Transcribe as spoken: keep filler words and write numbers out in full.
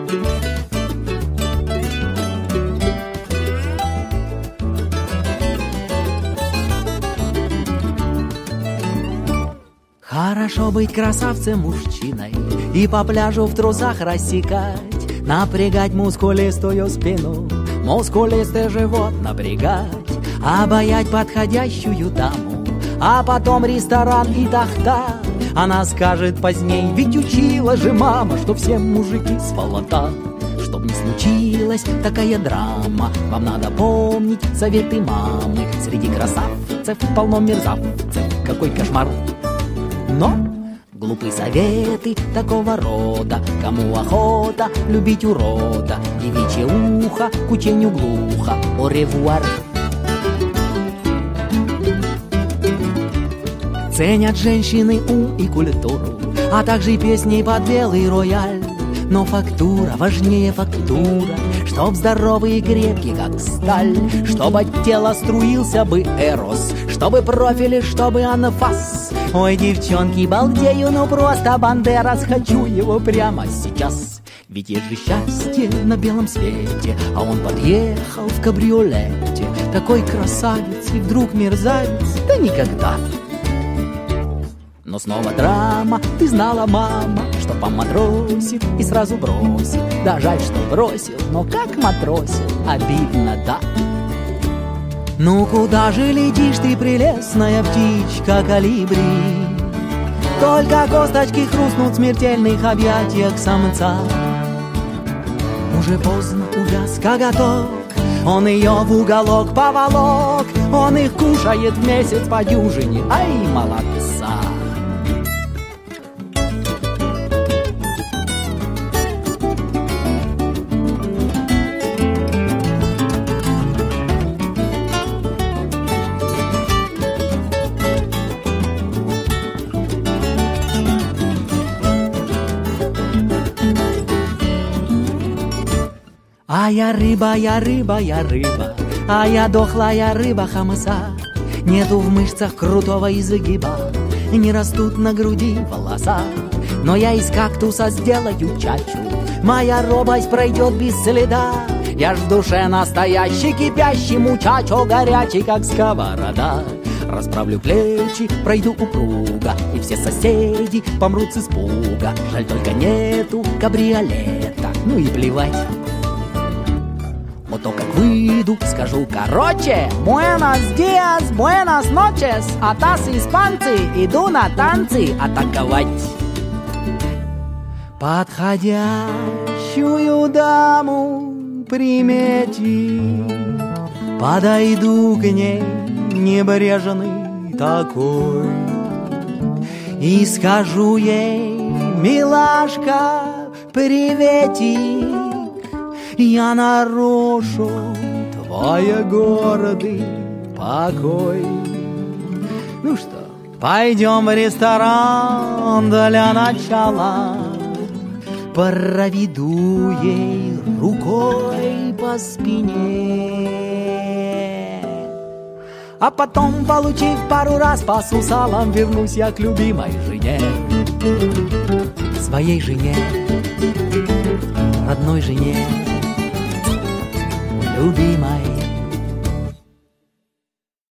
Хорошо быть красавцем-мужчиной и по пляжу в трусах рассекать, напрягать мускулистую спину, мускулистый живот напрягать, обаять подходящую даму, а потом ресторан и тахта. Она скажет поздней: ведь учила же мама, что все мужики сволота. Чтоб не случилась такая драма, вам надо помнить советы мамы. Среди красавцев полно мерзавцев, какой кошмар. Но глупые советы такого рода: кому охота любить урода, девичье ухо к учению глухо. Au revoir. Ценят женщины ум и культуру, а также песни под белый рояль. Но фактура важнее фактура, чтоб здоровый и крепкий, как сталь, чтоб от тела струился бы эрос, чтобы профили, чтобы анфас. Ой, девчонки, балдею, ну просто Бандерас, хочу его прямо сейчас. Ведь есть же счастье на белом свете, а он подъехал в кабриолете. Такой красавец и вдруг мерзавец, да никогда. Но снова драма, ты знала, мама, что поматросит и сразу бросит. Да жаль, что бросил, но как матросил, обидно, да. Ну куда же летишь ты, прелестная птичка колибри? Только косточки хрустнут в смертельных объятиях самца. Уже поздно, увяз коготок, он ее в уголок поволок, он их кушает в месяц по дюжине, ай, молодца. А я рыба, я рыба, я рыба, а я дохлая рыба хамса. Нету в мышцах крутого изгиба, не растут на груди волоса. Но я из кактуса сделаю чачу, моя робость пройдет без следа. Я ж в душе настоящий кипящий мучачо, горячий как сковорода. Расправлю плечи, пройду упруго, и все соседи помрут с испуга. Жаль только нету кабриолета, ну и плевать. Вот то, как выйду, скажу короче: Буэнос диас, буэнос ночес, а таз испанцы, иду на танцы атаковать. Подходящую даму примети, подойду к ней небрежный такой и скажу ей: милашка, приветик, я нарушу твой гордый покой. Ну что, пойдем в ресторан для начала, проведу ей рукой по спине, а потом, получив пару раз по сусалам, вернусь я к любимой жене. Своей жене, родной жене, любимой